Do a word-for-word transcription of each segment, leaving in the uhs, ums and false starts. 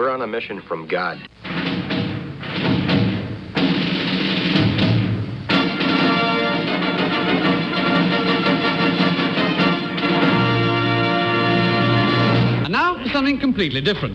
We're on a mission from God. And now for something completely different.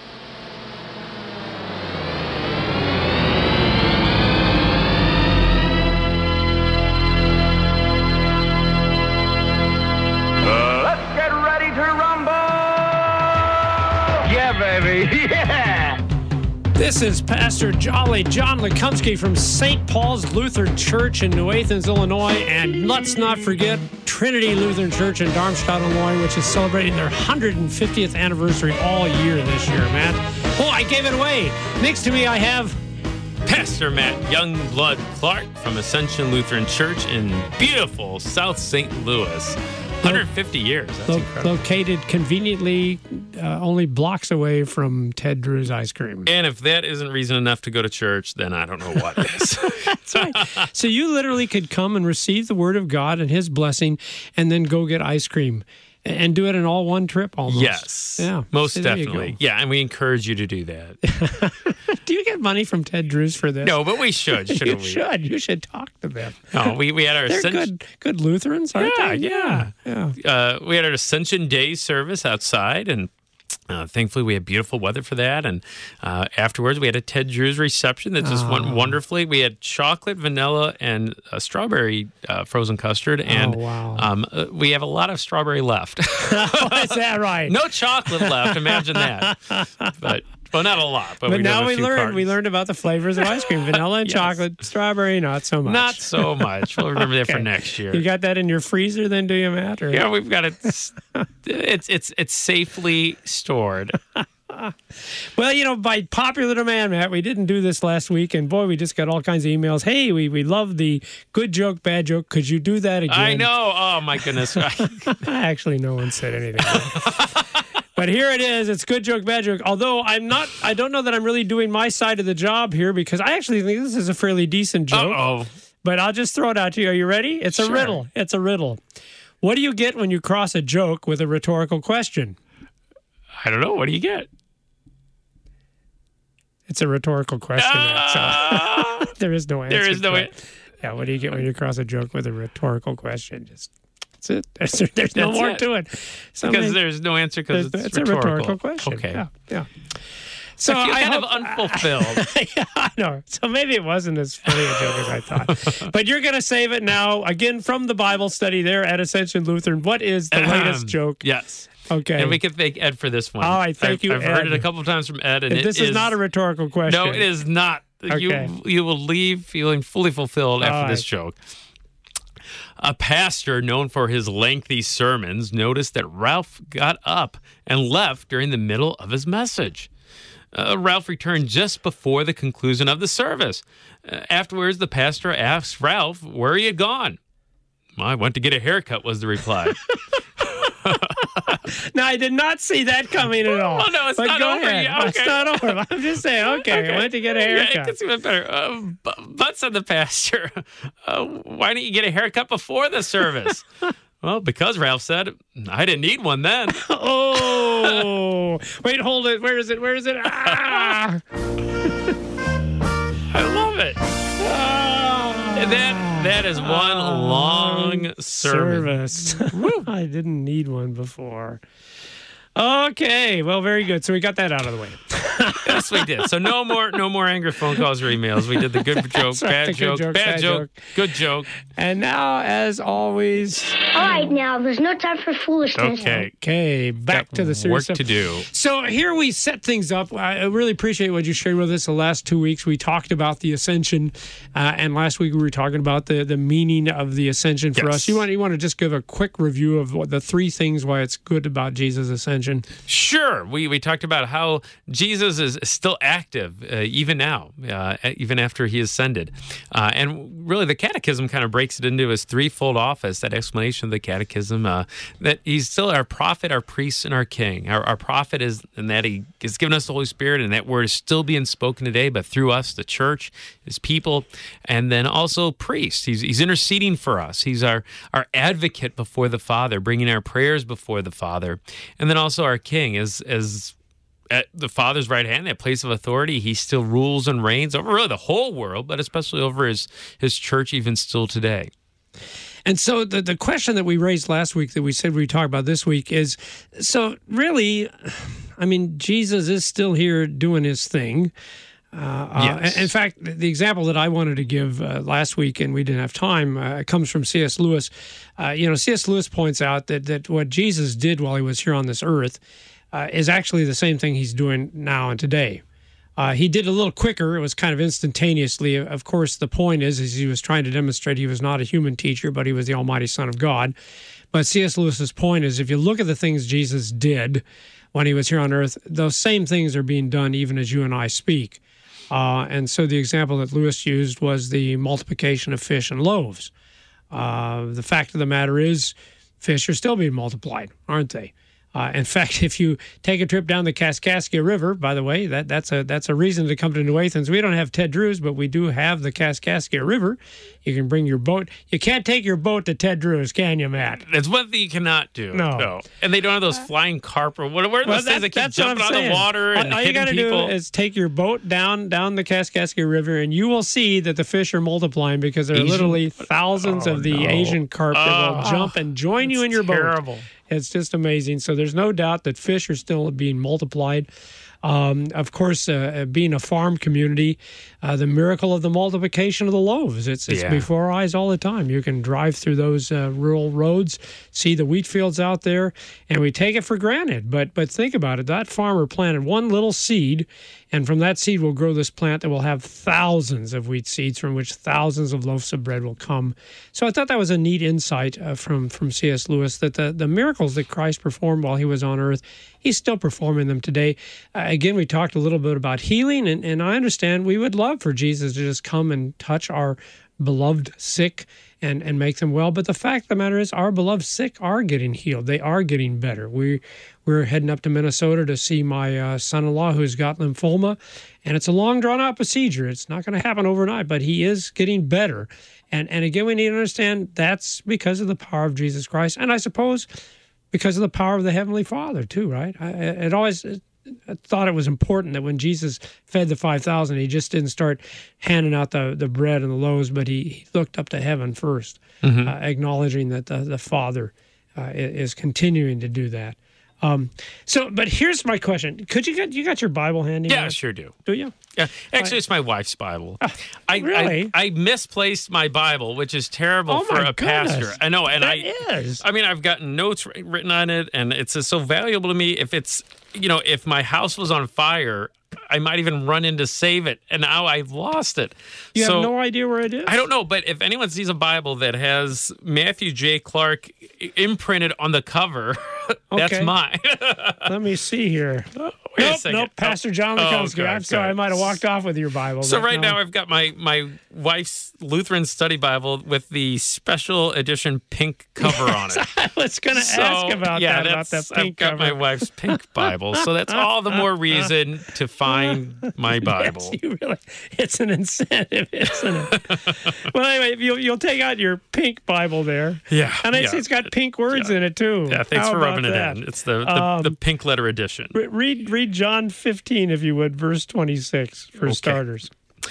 This is Pastor Jolly John Lekumsky from Saint Paul's Lutheran Church in New Athens, Illinois. And let's not forget Trinity Lutheran Church in Darmstadt, Illinois, which is celebrating their one hundred fiftieth anniversary all year this year, Matt. Oh, I gave it away. Next to me, I have Pastor Matt Youngblood Clark from Ascension Lutheran Church in beautiful South Saint Louis. one hundred fifty years. That's lo- incredible. Located conveniently uh, only blocks away from Ted Drew's ice cream. And if that isn't reason enough to go to church, then I don't know what is. That's right. So you literally could come and receive the word of God and his blessing and then go get ice cream and do it in all one trip almost. Yes. Yeah. Most So there you definitely. go. Yeah, and we encourage you to do that. Do you get money from Ted Drew's for this? No, but we should, shouldn't you we? should. You should talk to them. No, we, we had our They're Ascension, good, good Lutherans, aren't Yeah, they? yeah. yeah. uh, we had our Ascension Day service outside, and Uh, thankfully, we had beautiful weather for that. And uh, afterwards, we had a Ted Drew's reception that just Oh. went wonderfully. We had chocolate, vanilla, and uh, strawberry uh, frozen custard. And Oh, wow. um, uh, we have a lot of strawberry left. Is that right? No chocolate left. Imagine that. But well, not a lot. But, But we do now have a we few learned. cartons. We learned about the flavors of ice cream: vanilla and Yes. chocolate, strawberry, not so much. Not so much. We'll remember that for Okay. next year. You got that in your freezer, then, do you, Matt? Or? Yeah, we've got it. It's it's it's safely stored. Well, you know, by popular demand, Matt, we didn't do this last week, and boy, we just got all kinds of emails. Hey, we we love the good joke, bad joke. Could you do that again? I know. Oh my goodness. Actually, no one said anything. But here it is. It's good joke, bad joke. Although I'm not, I don't know that I'm really doing my side of the job here because I actually think this is a fairly decent joke. Uh-oh. But I'll just throw it out to you. Are you ready? It's a Sure. riddle. It's a riddle. What do you get when you cross a joke with a rhetorical question? I don't know. What do you get? It's a rhetorical question. Ah! So there is no answer. There is no to an- it. Yeah, what do you get when you cross a joke with a rhetorical question? Just that's it. There's, there's no That's more it. to it. So Because maybe- there's no answer because there's- it's, it's a rhetorical question. Okay. Yeah, yeah. So I feel I kind hope, of unfulfilled. yeah, I know. So maybe it wasn't as funny a joke as I thought. But you're going to save it now. Again, from the Bible study there at Ascension Lutheran. What is the latest joke? Yes. Okay. And we can thank Ed for this one. All right, thank I've, you, I've heard Ed. it a couple of times from Ed, and If it this is, not a rhetorical question. No, it is not. Okay. You you will leave feeling fully fulfilled after All this right. joke. A pastor known for his lengthy sermons noticed that Ralph got up and left during the middle of his message. Uh, Ralph returned just before the conclusion of the service. Uh, afterwards, the pastor asked Ralph where he had gone. "I went to get a haircut," was the reply. Now, I did not see that coming at all. Oh, no, it's But not go over ahead. yet. It's Okay. not over. I'm just saying, okay, I went to get a Yeah, it haircut. gets even better. Uh, but, but, said the pastor, uh, why didn't you get a haircut before the service? Well, because Ralph said, I didn't need one then. Oh, wait, hold it. Where is it? Where is it? Ah! I love it. And that, that is one long sermon. Service. I didn't need one before. Okay, well, very good. So we got that out of the way. Yes, we did. So no more no more angry phone calls or emails. We did the good joke, right, bad the good joke, joke, bad bad joke, joke. good joke. And now, as always, All right, now, there's no time for foolishness. Okay. okay, back to the Work serious stuff. to do. So here we set things up. I really appreciate what you shared with us the last two weeks. We talked about the ascension, uh, and last week we were talking about the, the meaning of the ascension for Yes. us. You want you want to just give a quick review of what the three things why it's good about Jesus' ascension? Sure. We we talked about how Jesus is still active uh, even now, uh, even after he ascended. Uh, and really the catechism kind of breaks it into his threefold office, that explanation of the catechism, uh, that he's still our prophet, our priest, and our king. Our, our prophet is in that he has given us the Holy Spirit, and that word is still being spoken today, but through us, the church, his people, and then also priest. He's, he's interceding for us. He's our, our advocate before the Father, bringing our prayers before the Father. And then also our king, as as at the Father's right hand, that place of authority. He still rules and reigns over really the whole world, but especially over his, his church even still today. And so the, the question that we raised last week that we said we'd talk about this week is, so really, I mean, Jesus is still here doing his thing. Uh, yes. uh, in fact, the example that I wanted to give uh, last week, and we didn't have time, uh, comes from C S. Lewis. Uh, you know, C S. Lewis points out that, that what Jesus did while he was here on this earth uh, is actually the same thing he's doing now and today. Uh, he did it a little quicker. It was kind of instantaneously. Of course, the point is, is he was trying to demonstrate he was not a human teacher, but he was the Almighty Son of God. But C S. Lewis's point is, if you look at the things Jesus did when he was here on earth, those same things are being done even as you and I speak. Uh, and so the example that Lewis used was the multiplication of fish and loaves. Uh, the fact of the matter is, fish are still being multiplied, aren't they? Uh, in fact, if you take a trip down the Kaskaskia River, by the way, that, that's a that's a reason to come to New Athens. We don't have Ted Drew's, but we do have the Kaskaskia River. You can bring your boat. You can't take your boat to Ted Drew's, can you, Matt? That's one thing you cannot do. No. no. And they don't have those flying carp or what, what are Well, those that- things that keep that's what jumping I'm out of saying. the water and all, all you hitting got to people? do is take your boat down down the Kaskaskia River, and you will see that the fish are multiplying because there are Asian- literally thousands Oh, of the no. Asian carp that will Oh, jump and join you in your boat. terrible. It's just amazing. So there's no doubt that fish are still being multiplied. Um, of course, uh, being a farm community, uh, the miracle of the multiplication of the loaves. It's, it's Yeah. before our eyes all the time. You can drive through those uh, rural roads, see the wheat fields out there, and we take it for granted. But but think about it. That farmer planted one little seed, and from that seed will grow this plant that will have thousands of wheat seeds from which thousands of loaves of bread will come. So I thought that was a neat insight uh, from, from C S. Lewis, that the, the miracles that Christ performed while he was on earth, he's still performing them today. Uh, again, we talked a little bit about healing, and, and I understand we would love for Jesus to just come and touch our beloved sick and, and make them well. But the fact of the matter is, our beloved sick are getting healed. They are getting better. We, we're heading up to Minnesota to see my uh, son-in-law who's got lymphoma, and it's a long, drawn-out procedure. It's not going to happen overnight, but he is getting better. And, and again, we need to understand that's because of the power of Jesus Christ. And I suppose because of the power of the Heavenly Father, too, right? I, it always... I thought it was important that when Jesus fed the five thousand, he just didn't start handing out the, the bread and the loaves, but he, he looked up to heaven first, mm-hmm. uh, acknowledging that the, the Father uh, is continuing to do that. Um, so, but here's my question: Could you get you got your Bible handy? Yeah, I Matt? sure do. Do you? Yeah, actually, it's my wife's Bible. Uh, I, really? I I misplaced my Bible, which is terrible Oh, for my a pastor. goodness. I know, and That I is. I mean, I've gotten notes written on it, and it's uh, so valuable to me. If it's you know, if my house was on fire, I might even run in to save it, and now I've lost it. You so, have no idea where it is? I don't know, but if anyone sees a Bible that has Matthew J. Clark imprinted on the cover, that's Okay. mine. Let me see here. Wait a nope, second. nope. Pastor John Oh, Lekumsky. good, I'm sorry, good. I might have walked off with your Bible. So but right no. now I've got my my wife's Lutheran study Bible with the special edition pink cover on it. I was going to So, ask about yeah, that, about that's- that pink I've got cover. my wife's pink Bible, so that's all the more reason to find my Bible. Yes, you really, it's an incentive, isn't it? Well, anyway, you'll, you'll take out your pink Bible there. Yeah, And I yeah. see it's got pink words in it, too. Yeah, thanks How for about rubbing that? it in. It's the the, Um, the pink letter edition. Re- Read, read John fifteen, if you would, verse twenty-six, for Okay. starters.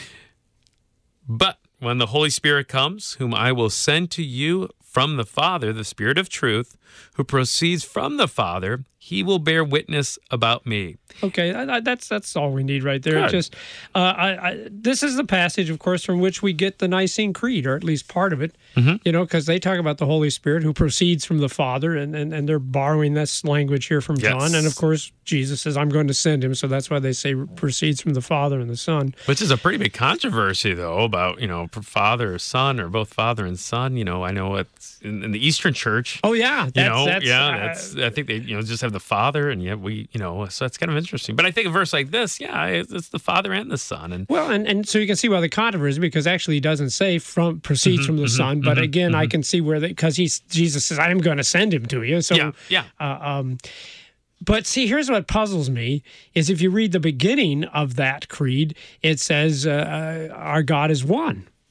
But when the Holy Spirit comes, whom I will send to you from the Father, the Spirit of truth, who proceeds from the Father, he will bear witness about me. Okay, I, I, that's that's all we need right there. Good. Just uh, I, I, this is the passage, of course, from which we get the Nicene Creed, or at least part of it. Mm-hmm. You know, because they talk about the Holy Spirit who proceeds from the Father, and, and, and they're borrowing this language here from Yes. John. And of course, Jesus says, "I'm going to send him," so that's why they say proceeds from the Father and the Son. Which is a pretty big controversy, though, about, you know, father or son, or both father and son. You know, I know it's in, in the Eastern Church. Oh yeah, that's, You know, that's, yeah, uh, that's. I think they, you know, just have the Father, and yet we, you know, so that's kind of interesting. But I think a verse like this, yeah, it's, it's the Father and the Son, and Well, and, and so you can see why the controversy, because actually he doesn't say from proceeds Mm-hmm, from the Son, but again, I can see where because he's Jesus says, "I'm going to send him to you." So yeah, yeah, Uh, um, but see, here's what puzzles me is if you read the beginning of that creed, it says, uh, uh, our God is one.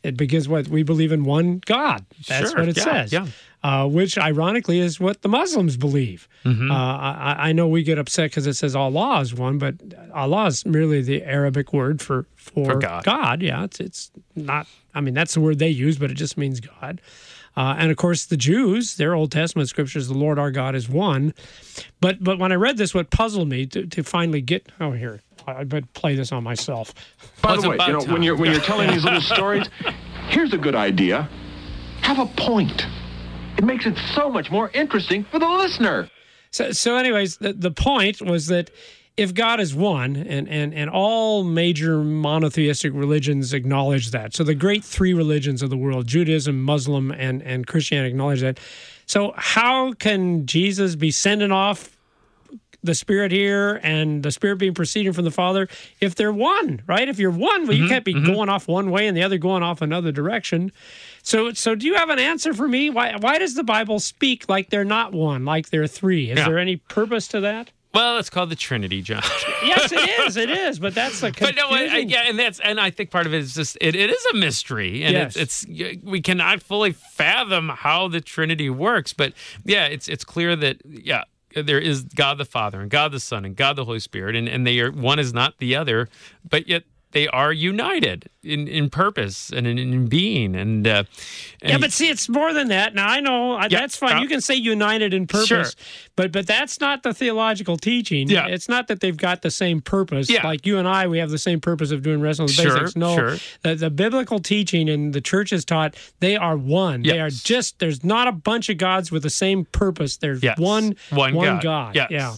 It, because what we believe in one God. That's Sure, what it yeah, says. yeah. Uh, which ironically is what the Muslims believe. Mm-hmm. Uh, I, I know we get upset because it says Allah is one, but Allah is merely the Arabic word for for, For God. God. Yeah, it's it's not. I mean, that's the word they use, but it just means God. Uh, and of course, the Jews, their Old Testament scriptures, the Lord our God is one. But but when I read this, what puzzled me to, to finally get oh here, I, I better play this on myself. By Well, the it's way, you know, about when you're when time. you're telling these little stories, here's a good idea. Have a point. It makes it so much more interesting for the listener. So, so anyways, the, the point was that if God is one, and, and, and all major monotheistic religions acknowledge that, so the great three religions of the world, Judaism, Muslim, and, and Christianity acknowledge that. So how can Jesus be sending off the Spirit here and the Spirit being proceeding from the Father if they're one, right? If you're one, well, you can't be going off one way and the other going off another direction. So, so do you have an answer for me? Why, why does the Bible speak like they're not one, like they're three? Is Yeah. there any purpose to that? Well, it's called the Trinity, John. Yes, it is. It is. But that's the But no, I, I- confusion. yeah, and that's and I think part of it is just it, it is a mystery, and Yes. it's it's we cannot fully fathom how the Trinity works. But yeah, it's it's clear that yeah. There is God the Father and God the Son and God the Holy Spirit, and, and they are one is not the other, but yet they are united in, in purpose and in, in being. And, uh, and Yeah, but see, it's more than that. Now, I know I Yeah, that's fine. uh, You can say united in purpose, Sure. but but that's not the theological teaching. Yeah. It's not that they've got the same purpose. Yeah. Like you and I, we have the same purpose of doing wrestling with Sure, basics. No, sure. the, the biblical teaching and the church is taught they are one. They are Yes. just, there's not a bunch of gods with the same purpose. There's Yes. one, One one God. God. Yes. Yeah.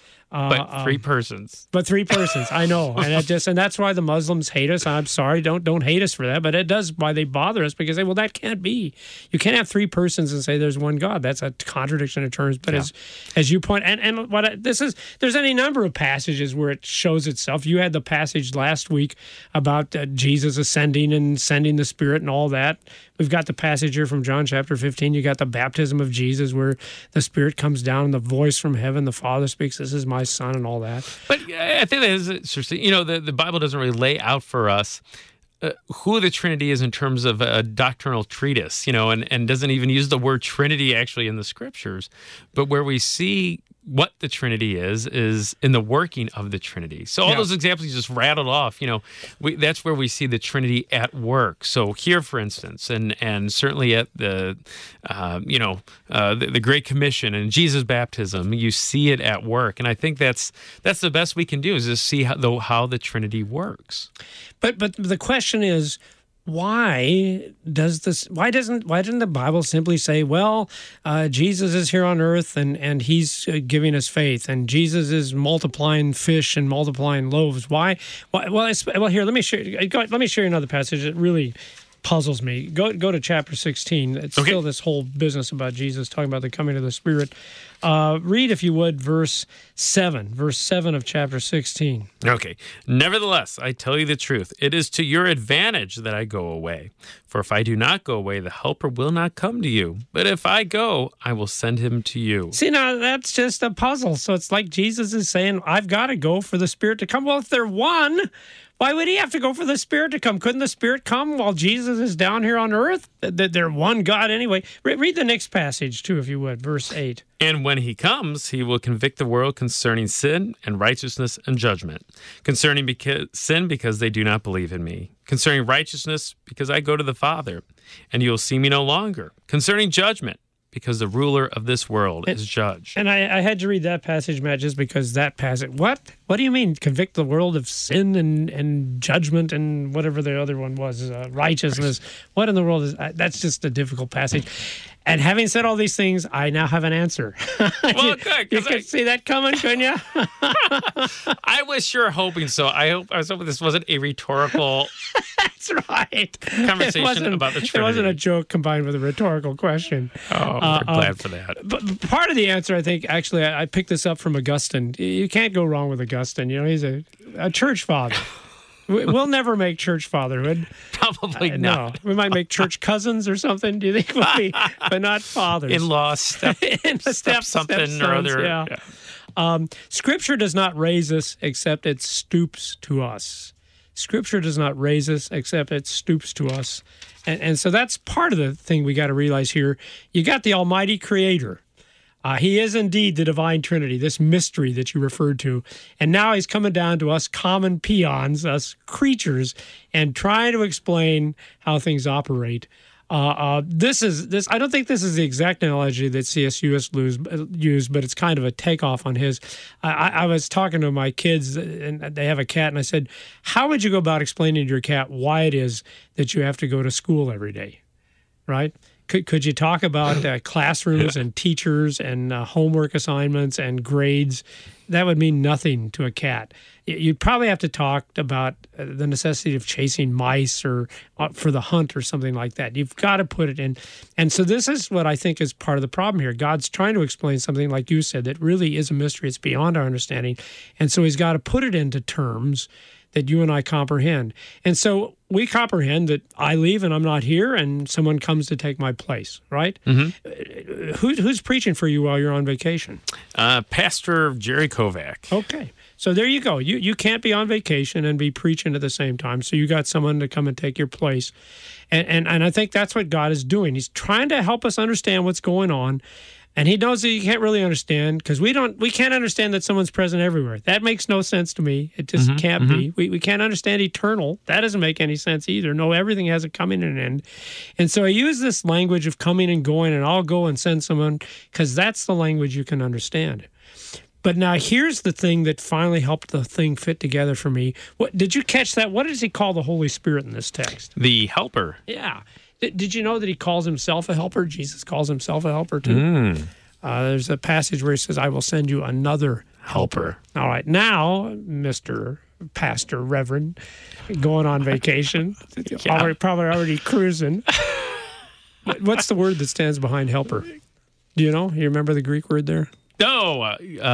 but three persons. But three persons, I know, and it just and that's why the Muslims hate us. I'm sorry, don't don't hate us for that, but it does why they bother us because they well that can't be. You can't have three persons and say there's one God. That's a contradiction of terms. But as as you point and and what I, this is, there's any number of passages where it shows itself. You had the passage last week about uh, Jesus ascending and sending the Spirit and all that. We've got the passage here from John chapter fifteen. You got the baptism of Jesus where the Spirit comes down and the voice from heaven, the Father speaks, this is my Son, and all that. But I think that is interesting. You know, the, the Bible doesn't really lay out for us uh, who the Trinity is in terms of a doctrinal treatise, you know, and, and doesn't even use the word Trinity actually in the scriptures. But where we see what the Trinity is, is in the working of the Trinity. So all Yeah. those examples you just rattled off, you know, we, that's where we see the Trinity at work. So here, for instance, and and certainly at the, uh, you know, uh, the, the Great Commission and Jesus' baptism, you see it at work. And I think that's that's the best we can do is just see how the, how the Trinity works. But but the question is, why does this? Why doesn't? Why didn't the Bible simply say, "Well, uh, Jesus is here on earth, and and he's uh, giving us faith, and Jesus is multiplying fish and multiplying loaves"? Why? Why well, it's, well, here let me share. Go, let me share you another passage that really puzzles me. Go go to chapter sixteen. It's Okay. still this whole business about Jesus talking about the coming of the Spirit. Uh, read, if you would, verse seven. Verse seven of chapter sixteen. Okay. Nevertheless, I tell you the truth. It is to your advantage that I go away. For if I do not go away, the Helper will not come to you. But if I go, I will send him to you. See, now that's just a puzzle. So it's like Jesus is saying, I've got to go for the Spirit to come. Well, if they're one, why would he have to go for the Spirit to come? Couldn't the Spirit come while Jesus is down here on earth? That they're one God anyway. Re- read the next passage, too, if you would, verse eight. And when he comes, he will convict the world concerning sin and righteousness and judgment. Concerning because, sin, because they do not believe in me. Concerning righteousness, because I go to the Father, and you will see me no longer. Concerning judgment, because the ruler of this world is judged. And I, I had to read that passage, Matt, just because that passage. What? What do you mean, convict the world of sin and, and judgment and whatever the other one was, uh, righteousness? What in the world is uh, that's just a difficult passage. And having said all these things, I now have an answer. Well, you, good, You 'cause could I- see that coming, couldn't you? I was sure hoping so. I hope I was hoping this wasn't a rhetorical. That's right. Conversation It wasn't- about the It wasn't a Trinity. joke combined with a rhetorical question. Oh, Uh, we're uh, glad for that. But part of the answer, I think, actually, I I picked this up from Augustine. You can't go wrong with Augustine. You know, he's a, a church father. We- We'll never make church fatherhood. Probably Uh, not. No, we might make church cousins or something. Do you think we'll be, but not fathers? In-laws, step, In the step something or stepsons, other. yeah. Yeah. Um, scripture does not raise us, except it stoops to us. Scripture does not raise us, except it stoops to us. And, and so that's part of the thing we got to realize here. You got the Almighty Creator. Uh, he is indeed the divine Trinity, this mystery that you referred to. And now he's coming down to us common peons, us creatures, and trying to explain how things operate. Uh, uh, this is this. I don't think this is the exact analogy that C S Lewis used, but it's kind of a takeoff on his. I, I was talking to my kids, and they have a cat, and I said, how would you go about explaining to your cat why it is that you have to go to school every day, right? Could could you talk about uh, classrooms and teachers and uh, homework assignments and grades? That would mean nothing to a cat. You'd probably have to talk about the necessity of chasing mice or uh, for the hunt or something like that. You've got to put it in. And so this is what I think is part of the problem here. God's trying to explain something, like you said, that really is a mystery. It's beyond our understanding. And so he's got to put it into terms that you and I comprehend. And so we comprehend that I leave and I'm not here and someone comes to take my place, right? Mm-hmm. Who, who's preaching for you while you're on vacation? Uh, Pastor Jerry Kovac. Okay. So there you go. You you can't be on vacation and be preaching at the same time. So you got someone to come and take your place. And, and, and I think that's what God is doing. He's trying to help us understand what's going on. And he knows that you can't really understand because we don't, we can't understand that someone's present everywhere. That makes no sense to me. It just mm-hmm, can't mm-hmm. be. We we can't understand eternal. That doesn't make any sense either. No, everything has a coming and an end. And so I use this language of coming and going, and I'll go and send someone because that's the language you can understand. But now here's the thing that finally helped the thing fit together for me. What did you catch that? What does he call the Holy Spirit in this text? The helper. Yeah. Did you know that he calls himself a helper? Jesus calls himself a helper too. Mm. Uh, there's a passage where he says, I will send you another helper. helper. All right. Now, Mister Pastor Reverend, going on vacation, yeah. already, probably already cruising. What's the word that stands behind helper? Do you know? You remember the Greek word there? No.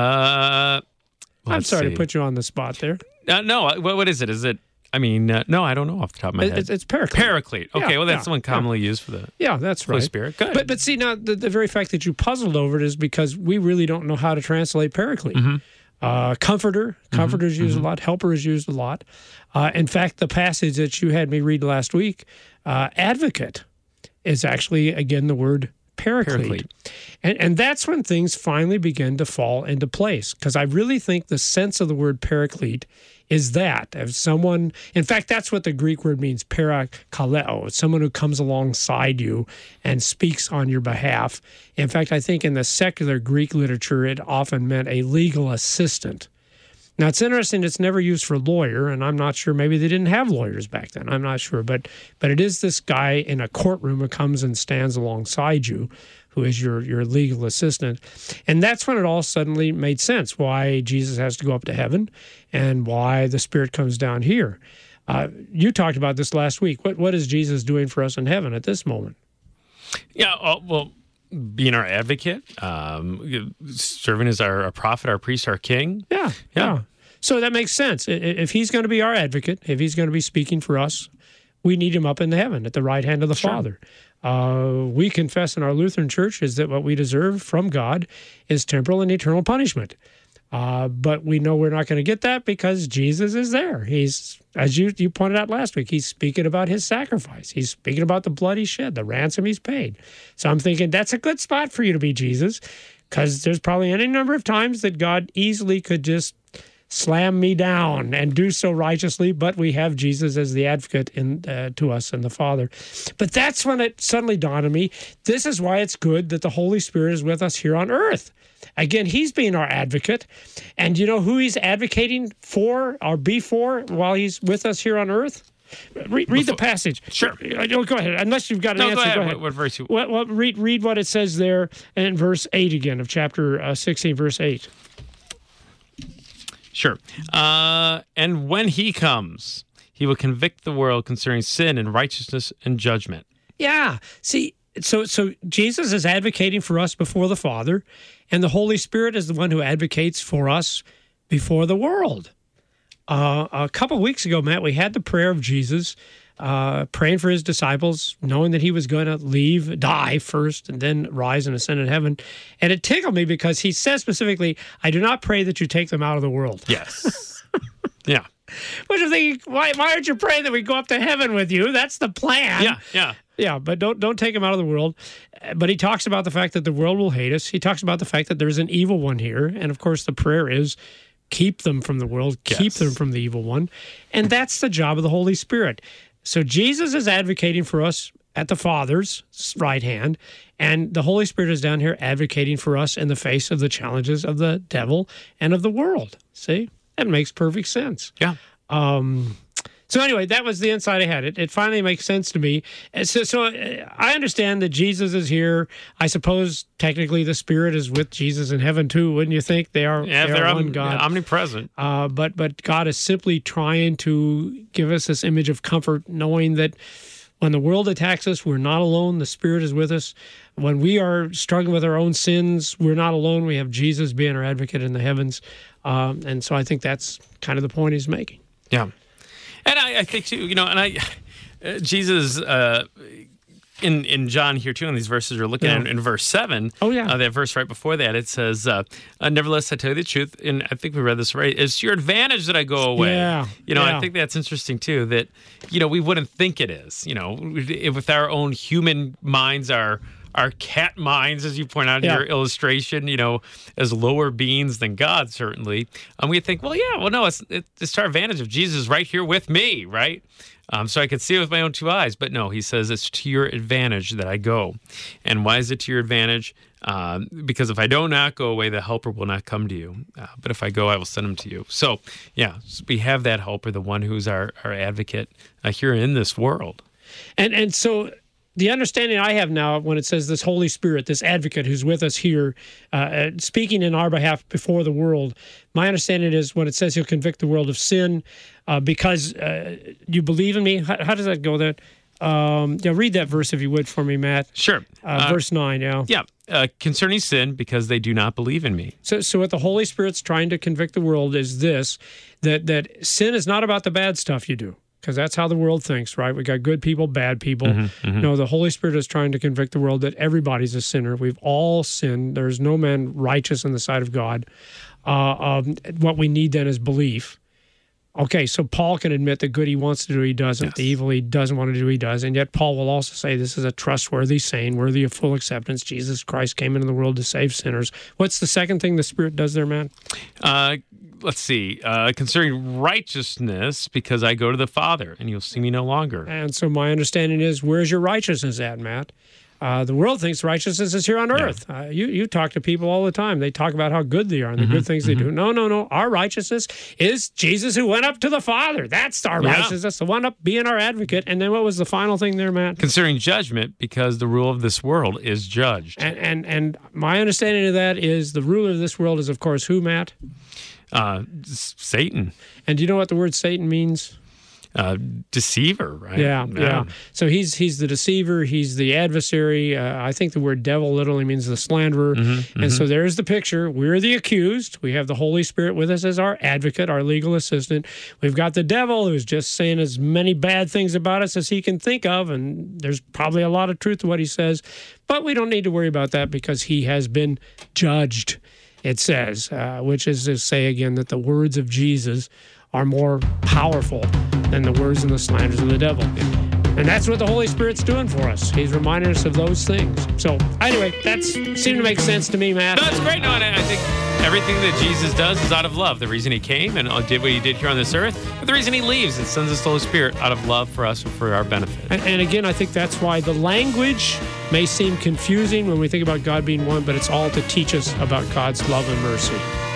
Uh, I'm sorry see. to put you on the spot there. Uh, no. What, what is it? Is it? I mean, uh, no, I don't know off the top of my head. It's, it's paraclete. Paraclete. Okay, yeah, well, that's yeah, the one commonly yeah. used for the yeah, that's Holy right. Spirit. Good. But but see now the, the very fact that you puzzled over it is because we really don't know how to translate paraclete. Mm-hmm. Uh, comforter, comforter is mm-hmm. used mm-hmm. a lot. Helper is used a lot. Uh, in fact, the passage that you had me read last week, uh, advocate, is actually again the word paraclete. paraclete. And, and that's when things finally begin to fall into place, because I really think the sense of the word paraclete is that of someone, in fact, that's what the Greek word means, parakaleo. It's someone who comes alongside you and speaks on your behalf. In fact, I think in the secular Greek literature, it often meant a legal assistant. Now, it's interesting, it's never used for lawyer, and I'm not sure, maybe they didn't have lawyers back then, I'm not sure, but but it is this guy in a courtroom who comes and stands alongside you, who is your, your legal assistant. And that's when it all suddenly made sense, why Jesus has to go up to heaven and why the Spirit comes down here. Uh, you talked about this last week. What What is Jesus doing for us in heaven at this moment? Yeah, uh, well, being our advocate, um, serving as our, our prophet, our priest, our king. Yeah, yeah, yeah. So that makes sense. If he's going to be our advocate, if he's going to be speaking for us, we need him up in heaven at the right hand of the sure. Father. Uh, we confess in our Lutheran Church is that what we deserve from God is temporal and eternal punishment. Uh, but we know we're not going to get that because Jesus is there. He's, as you, you pointed out last week, he's speaking about his sacrifice. He's speaking about the blood he shed, the ransom he's paid. So I'm thinking that's a good spot for you to be Jesus, because there's probably any number of times that God easily could just slam me down and do so righteously, but we have Jesus as the advocate in uh, to us and the Father. But that's when it suddenly dawned on me, this is why it's good that the Holy Spirit is with us here on earth. Again, he's being our advocate. And you know who he's advocating for or before while he's with us here on earth? Read, read the passage. Sure. Go ahead. Unless you've got an no, answer, go ahead. go ahead. What, what verse? You... Well, well, read, read what it says there in verse eight again of chapter uh, sixteen, verse eight. Sure. Uh, and when he comes, he will convict the world concerning sin and righteousness and judgment. Yeah. See, so so Jesus is advocating for us before the Father, and the Holy Spirit is the one who advocates for us before the world. Uh, a couple weeks ago, Matt, we had the prayer of Jesus, uh, praying for his disciples, knowing that he was going to leave, die first, and then rise and ascend in heaven. And it tickled me because he says specifically, I do not pray that you take them out of the world. Yes. Yeah. Which I'm thinking, why, why aren't you praying that we go up to heaven with you? That's the plan. Yeah, yeah. Yeah, but don't don't take him out of the world. But he talks about the fact that the world will hate us. He talks about the fact that there's an evil one here. And, of course, the prayer is keep them from the world, keep Yes. them from the evil one. And that's the job of the Holy Spirit. So Jesus is advocating for us at the Father's right hand, and the Holy Spirit is down here advocating for us in the face of the challenges of the devil and of the world. See? That makes perfect sense. Yeah. Um, so anyway, that was the insight I had. It, it finally makes sense to me. And So, so uh, I understand that Jesus is here. I suppose technically the Spirit is with Jesus in heaven too, wouldn't you think? They are, Yeah, they they're are om- one God. yeah, omnipresent. Uh, but but God is simply trying to give us this image of comfort, knowing that when the world attacks us, we're not alone. The Spirit is with us. When we are struggling with our own sins, we're not alone. We have Jesus being our advocate in the heavens. Um, and so I think that's kind of the point he's making. Yeah. And I, I think, too, you know, and I, uh, Jesus, uh, in in John here, too, in these verses we're looking Yeah. at in verse seven. Oh, yeah. Uh, that verse right before that, it says, uh, uh, nevertheless, I tell you the truth, and I think we read this right, it's to your advantage that I go away. Yeah, You know, yeah. I think that's interesting, too, that, you know, we wouldn't think it is. You know, if with our own human minds, our our cat minds, as you point out in Yeah. your illustration, you know, as lower beings than God, certainly. And we think, well, yeah, well, no, it's, it's to our advantage if Jesus is right here with me, right? Um, so I could see it with my own two eyes. But no, he says it's to your advantage that I go. And why is it to your advantage? Um, because if I do not go away, the helper will not come to you. Uh, but if I go, I will send him to you. So, yeah, we have that helper, the one who's our, our advocate uh, here in this world. And and so the understanding I have now when it says this Holy Spirit, this advocate who's with us here, uh, speaking in our behalf before the world, my understanding is when it says he'll convict the world of sin uh, because uh, you believe in me. How, how does that go then? Um, yeah, read that verse if you would for me, Matt. Sure. Uh, Uh, verse nine, yeah. Yeah, uh, concerning sin, because they do not believe in me. So, so what the Holy Spirit's trying to convict the world is this, that that sin is not about the bad stuff you do. Because that's how the world thinks, right? We got good people, bad people. Mm-hmm, mm-hmm. No, the Holy Spirit is trying to convict the world that everybody's a sinner. We've all sinned. There's no man righteous in the sight of God. Uh, um, what we need then is belief. Okay, so Paul can admit the good he wants to do, he doesn't. Yes. The evil he doesn't want to do, he does. And yet Paul will also say this is a trustworthy saying, worthy of full acceptance. Jesus Christ came into the world to save sinners. What's the second thing the Spirit does there, man? Uh, let's see. Uh, concerning righteousness, because I go to the Father, and you'll see me no longer. And so my understanding is, where's your righteousness at, Matt? Uh, the world thinks righteousness is here on earth. Uh, you you talk to people all the time. They talk about how good they are and the Mm-hmm, good things they do. No, no, no. Our righteousness is Jesus who went up to the Father. That's our Yeah. righteousness, the one up being our advocate. And then what was the final thing there, Matt? Concerning judgment, because the rule of this world is judged. And, and, and my understanding of that is the ruler of this world is, of course, who, Matt? Uh, s- Satan, And do you know what the word Satan means? uh, deceiver, right? Yeah, yeah. So he's he's the deceiver. He's the adversary. Uh, I think the word devil literally means the slanderer. Mm-hmm, and so there's the picture. We're the accused. We have the Holy Spirit with us as our advocate, our legal assistant. We've got the devil who's just saying as many bad things about us as he can think of, and there's probably a lot of truth to what he says. But we don't need to worry about that because he has been judged, it says, uh, which is to say again that the words of Jesus are more powerful than the words and the slanders of the devil. And that's what the Holy Spirit's doing for us. He's reminding us of those things. So anyway, that seemed to make sense to me, Matt. No, that's great. No, and I I think everything that Jesus does is out of love. The reason he came and did what he did here on this earth, but the reason he leaves and sends us the Holy Spirit out of love for us and for our benefit. And, and again, I think that's why the language may seem confusing when we think about God being one, but it's all to teach us about God's love and mercy.